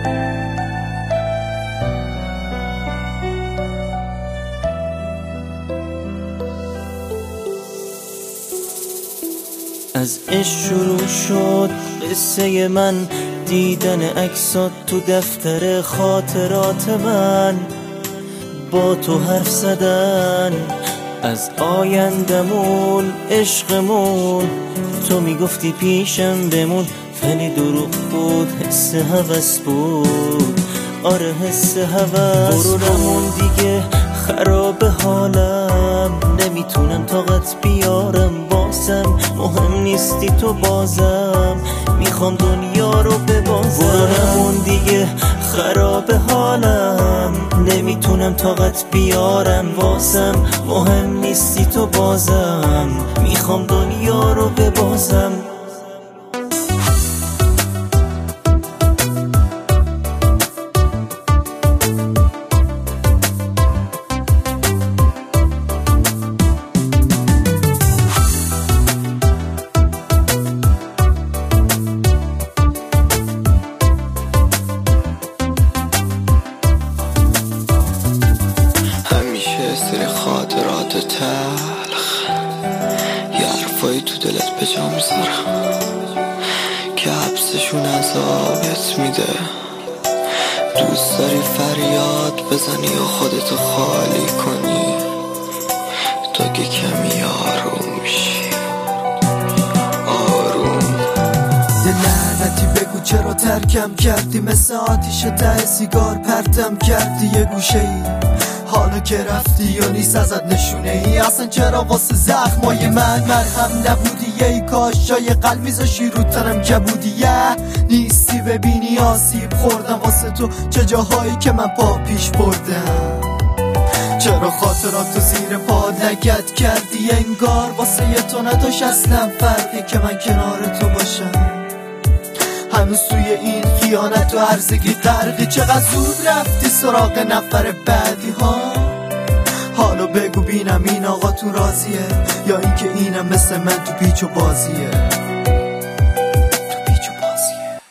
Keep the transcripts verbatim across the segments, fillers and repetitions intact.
از عشق شروع شد قصه من، دیدن عکسات تو دفتر خاطرات من، با تو حرف زدن از آیندمون، عشقمون. تو میگفتی پیشم بمون، ولی دروغ بود، حس هوس بود. آره حس هوس بود. برو نمون دیگه، خراب حالم، نمیتونم طاقت بیارم بازم. مهم نیستی تو بازم، میخوام دنیا رو ببازم. برو نمون دیگه، خراب حالم، نمیتونم طاقت بیارم بازم. مهم نیستی تو بازم، میخوام دنیا رو ببازم. سری خاطرات تلخ، یه حرفایی تو دلت به جا میذارم که حبسشون عذابت میده. دوست داری فریاد بزنی و خودتو خالی کنی تا که کمی آروم میشی. آروم یه لعنتی بگو چرا ترکم کردی، مثل آتیش ته سیگار پرتم کردی یه گوشه ای. حالا که رفتی یا نیست ازت نشونه ای، اصلا چرا واسه زخمای من مرهم نبودی؟ ای کاش جای قلب میذاشی رو تنم کبودی. یه نیستی ببینی آسیب خوردم واسه تو، چه جاهایی که من پا پیش بردم. چرا خاطراتو زیر پا لگد کردی، انگار واسه یه تو نداشت اصلا فرقی که من کنار تو باشم. هنوز توی این خیانت و هرزگی غرقی، چقدر زود رفتی سراغ نفر بعدی ها. حالا بگو بینم این آقا تو راضیه، یا اینکه اینم مثل من تو پیچ و بازیه. تو پیچ و بازیه.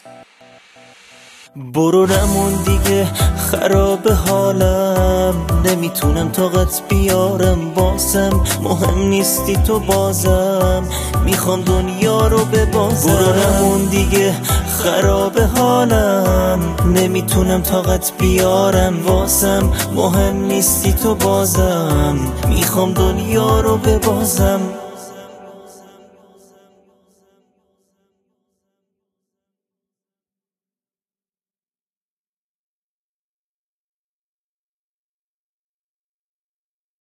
برو نمون دیگه، خراب حالم، نمیتونم طاقت بیارم بازم. مهم نیستی تو بازم، میخوام دنیا رو ببازم. برو نمون دیگه، خراب حالم، نمیتونم طاقت بیارم بازم. مهم نیستی تو بازم، میخوام دنیا رو ببازم.